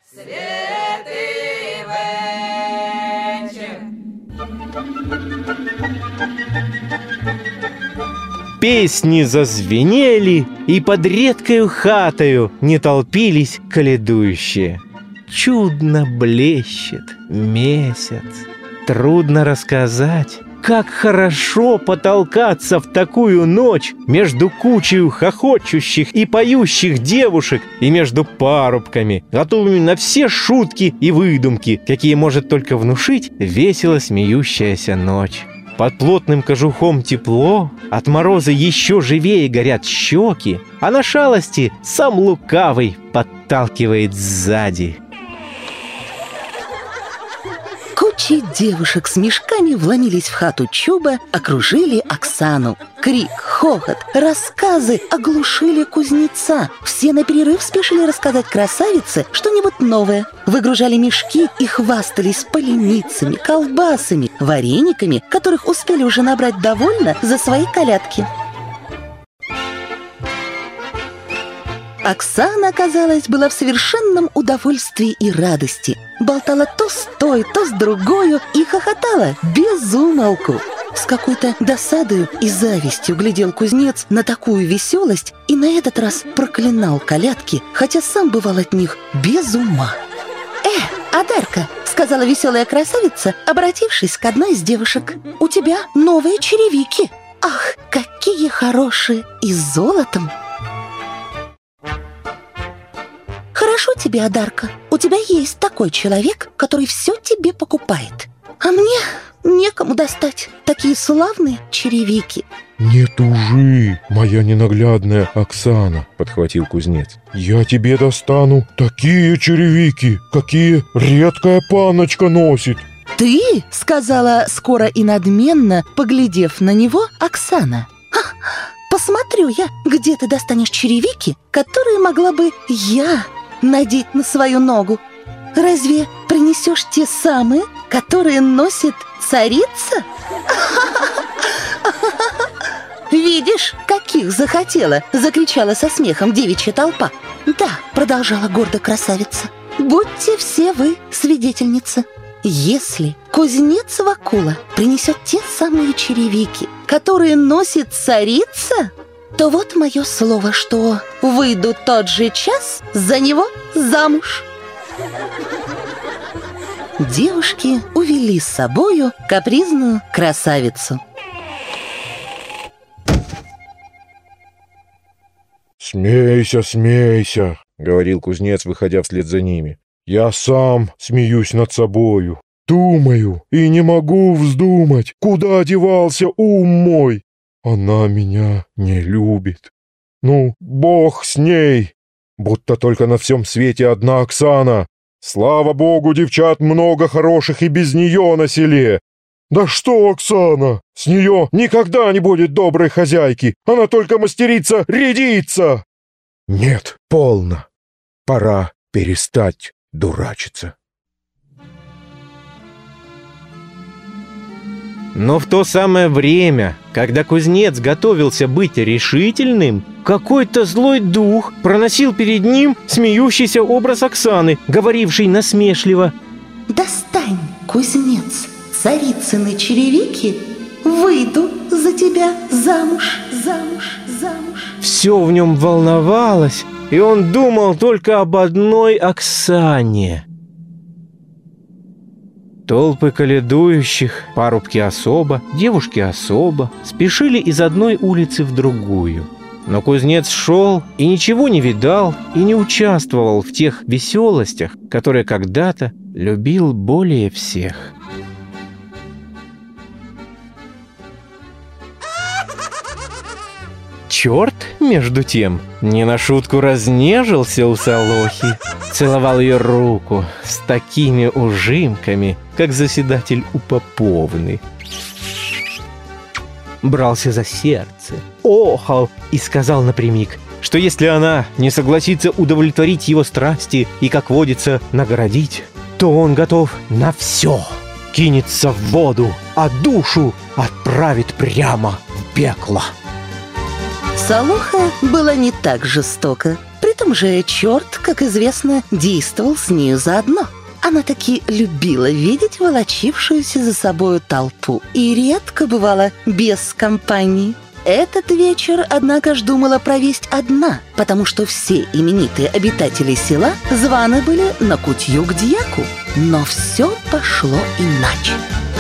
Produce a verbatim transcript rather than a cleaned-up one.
Святий вечір. Песни зазвенели, и под редкою хатою не толпились коледующие. Чудно блещет месяц. Трудно рассказать, как хорошо потолкаться в такую ночь между кучей хохочущих и поющих девушек и между парубками, готовыми на все шутки и выдумки, какие может только внушить весело смеющаяся ночь. Под плотным кожухом тепло, от мороза еще живее горят щеки, а на шалости сам лукавый подталкивает сзади. Кучи девушек с мешками вломились в хату Чуба, окружили Оксану. Крик, хохот, рассказы оглушили кузнеца. Все на перерыв спешили рассказать красавице что-нибудь новое. Выгружали мешки и хвастались поленицами, колбасами, варениками, которых успели уже набрать довольно за свои колядки. Оксана, казалось, была в совершенном удовольствии и радости. Болтала то с той, то с другою и хохотала без умолку. С какой-то досадою и завистью глядел кузнец на такую веселость и на этот раз проклинал колядки, хотя сам бывал от них без ума. «Э, Адарка!» — сказала веселая красавица, обратившись к одной из девушек. «У тебя новые черевики! Ах, какие хорошие! И с золотом!» «Хорошо тебе, Адарка, у тебя есть такой человек, который все тебе покупает. А мне некому достать такие славные черевики». «Не тужи, моя ненаглядная Оксана», — подхватил кузнец. «Я тебе достану такие черевики, какие редкая паночка носит». «Ты?» — сказала скоро и надменно, поглядев на него, Оксана. «Ха, посмотрю я, где ты достанешь черевики, которые могла бы я надеть на свою ногу. Разве принесешь те самые, которые носит царица?» «Видишь, каких захотела!» — закричала со смехом девичья толпа. «Да», — продолжала гордо красавица, — «будьте все вы свидетельницы. Если кузнец Вакула принесет те самые черевики, которые носит царица, то вот мое слово, что выйду тот же час за него замуж». Девушки увели с собою капризную красавицу. «Смейся, смейся», — говорил кузнец, выходя вслед за ними. «Я сам смеюсь над собою, думаю и не могу вздумать, куда девался ум мой. Она меня не любит. Ну, бог с ней, будто только на всем свете одна Оксана. Слава богу, девчат много хороших и без нее на селе. Да что, Оксана, с нее никогда не будет доброй хозяйки, она только мастерица рядиться». «Нет, полно, пора перестать дурачиться». Но в то самое время, когда кузнец готовился быть решительным, какой-то злой дух проносил перед ним смеющийся образ Оксаны, говорившей насмешливо: «Достань, кузнец, царицыны черевики, выйду за тебя замуж, замуж, замуж». Все в нем волновалось, и он думал только об одной Оксане. Толпы коледующих, парубки особо, девушки особо, спешили из одной улицы в другую. Но кузнец шел и ничего не видал, и не участвовал в тех веселостях, которые когда-то любил более всех. Черт, между тем, не на шутку разнежился у Солохи, целовал ее руку с такими ужимками, как заседатель у Поповны. Брался за сердце, охал и сказал напрямик, что если она не согласится удовлетворить его страсти и, как водится, наградить, то он готов на все, кинется в воду, а душу отправит прямо в пекло. Солоха была не так жестока. этом же черт, как известно, действовал с нею заодно. Она таки любила видеть волочившуюся за собою толпу и редко бывала без компании. Этот вечер, однако ж, думала провесть одна, потому что все именитые обитатели села званы были на кутью к дьяку. Но все пошло иначе.